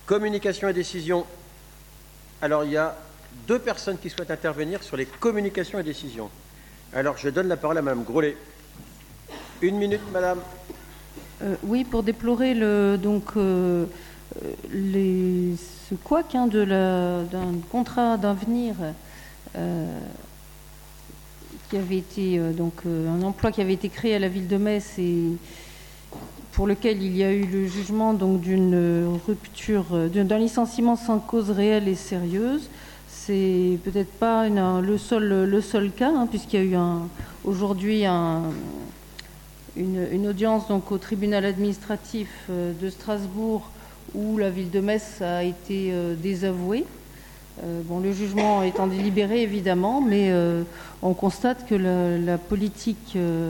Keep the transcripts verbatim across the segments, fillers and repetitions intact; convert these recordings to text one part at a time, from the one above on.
Communication et décision. Alors, il y a deux personnes qui souhaitent intervenir sur les communications et décisions. Alors, je donne la parole à Mme Grollet. Une minute, madame. Euh, oui, pour déplorer le, donc, euh, les, ce couac hein, d'un contrat d'avenir euh, qui avait été, euh, donc, euh, un emploi qui avait été créé à la ville de Metz et pour lequel il y a eu le jugement d'une rupture, d'un licenciement sans cause réelle et sérieuse. C'est peut-être pas une, le, seul, le seul cas, hein, puisqu'il y a eu aujourd'hui un, une, une audience donc, au tribunal administratif de Strasbourg où la ville de Metz a été euh, désavouée. Euh, bon, le jugement étant délibéré, évidemment, mais euh, on constate que la, la politique euh,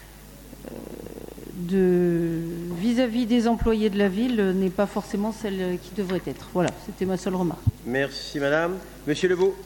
de vis-à-vis des employés de la ville n'est pas forcément celle qui devrait être. Voilà, c'était ma seule remarque. Merci, madame. Monsieur Lebeau.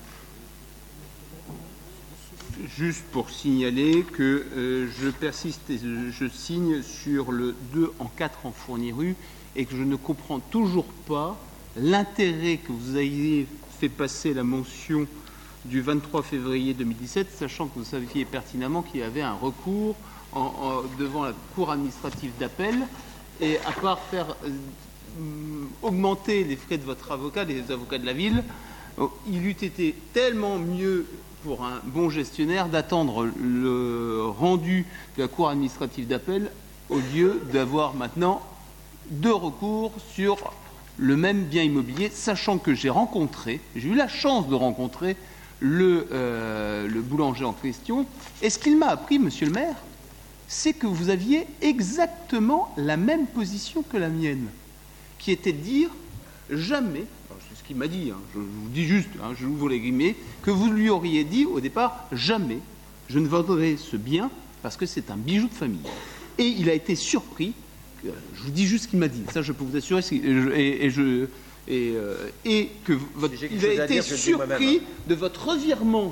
Juste pour signaler que euh, je persiste et je signe sur le deux en quatre en Fourniru et que je ne comprends toujours pas l'intérêt que vous ayez fait passer la mention du vingt-trois février deux mille dix-sept, sachant que vous saviez pertinemment qu'il y avait un recours en, en, devant la Cour administrative d'appel, et à part faire euh, augmenter les frais de votre avocat, des avocats de la ville, euh, il eût été tellement mieux pour un bon gestionnaire d'attendre le rendu de la Cour administrative d'appel au lieu d'avoir maintenant deux recours sur le même bien immobilier, sachant que j'ai rencontré, j'ai eu la chance de rencontrer le, euh, le boulanger en question, et ce qu'il m'a appris, monsieur le maire, c'est que vous aviez exactement la même position que la mienne, qui était de dire jamais, c'est ce qu'il m'a dit, hein, je, je vous dis juste, hein, je ouvre les guillemets, que vous lui auriez dit au départ, jamais je ne vendrai ce bien parce que c'est un bijou de famille. Et il a été surpris, je vous dis juste ce qu'il m'a dit, ça je peux vous assurer, et, et, je, et, euh, et que votre, il a été dire, surpris de votre revirement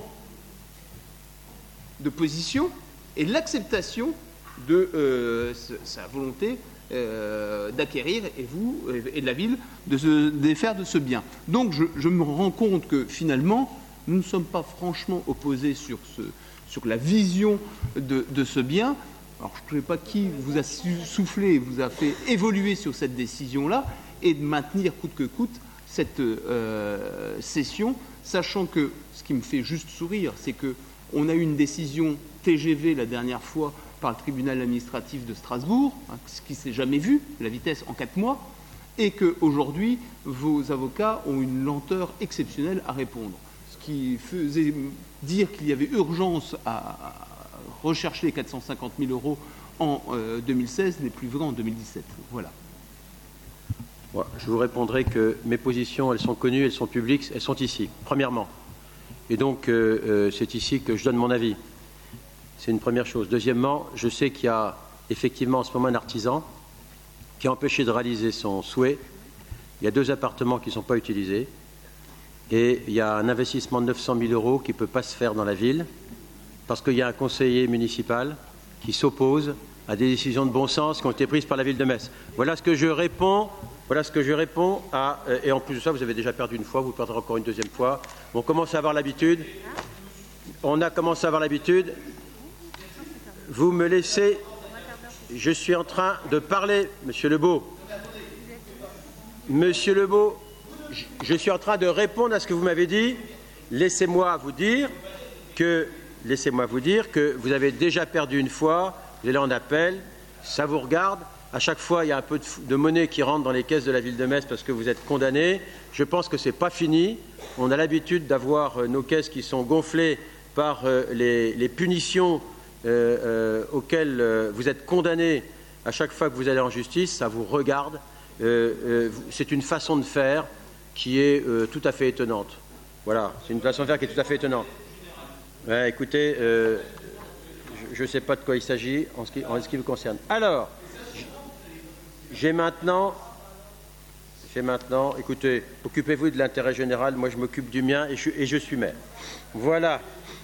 de position et l'acceptation de euh, sa volonté euh, d'acquérir, et vous, et de la ville, de se défaire de ce bien. Donc je, je me rends compte que finalement, nous ne sommes pas franchement opposés sur, ce, sur la vision de, de ce bien. Alors je ne sais pas qui vous a soufflé, vous a fait évoluer sur cette décision-là, et de maintenir coûte que coûte cette euh, cession, sachant que ce qui me fait juste sourire, c'est qu'on a eu une décision T G V la dernière fois par le tribunal administratif de Strasbourg, hein, ce qui ne s'est jamais vu, la vitesse en quatre mois, et qu'aujourd'hui, vos avocats ont une lenteur exceptionnelle à répondre. Ce qui faisait dire qu'il y avait urgence à rechercher les quatre cent cinquante mille euros en euh, deux mille seize n'est plus vrai en deux mille dix-sept. Voilà. Ouais, je vous répondrai que mes positions, elles sont connues, elles sont publiques, elles sont ici, premièrement. Et donc, euh, euh, c'est ici que je donne mon avis. C'est une première chose. Deuxièmement, je sais qu'il y a effectivement en ce moment un artisan qui a empêché de réaliser son souhait. Il y a deux appartements qui ne sont pas utilisés. Et il y a un investissement de neuf cent mille euros qui ne peut pas se faire dans la ville parce qu'il y a un conseiller municipal qui s'oppose à des décisions de bon sens qui ont été prises par la ville de Metz. Voilà ce que je réponds. Voilà ce que je réponds à. Et en plus de ça, vous avez déjà perdu une fois, vous perdrez encore une deuxième fois. On commence à avoir l'habitude. On a commencé à avoir l'habitude. Vous me laissez. Je suis en train de parler, Monsieur Lebeau. Monsieur Lebeau, je suis en train de répondre à ce que vous m'avez dit. Laissez-moi vous dire que. Laissez-moi vous dire que vous avez déjà perdu une fois, vous allez en appel, ça vous regarde. À chaque fois, il y a un peu de, de monnaie qui rentre dans les caisses de la ville de Metz parce que vous êtes condamné. Je pense que ce n'est pas fini. On a l'habitude d'avoir euh, nos caisses qui sont gonflées par euh, les, les punitions euh, euh, auxquelles euh, vous êtes condamné à chaque fois que vous allez en justice. Ça vous regarde. Euh, euh, c'est une façon de faire qui est euh, tout à fait étonnante. Voilà, c'est une façon de faire qui est tout à fait étonnante. Ouais, écoutez, euh, je ne sais pas de quoi il s'agit en ce qui, en ce qui vous concerne. Alors, j'ai maintenant, j'ai maintenant, écoutez, occupez-vous de l'intérêt général, moi je m'occupe du mien et je, et je suis maire. Voilà.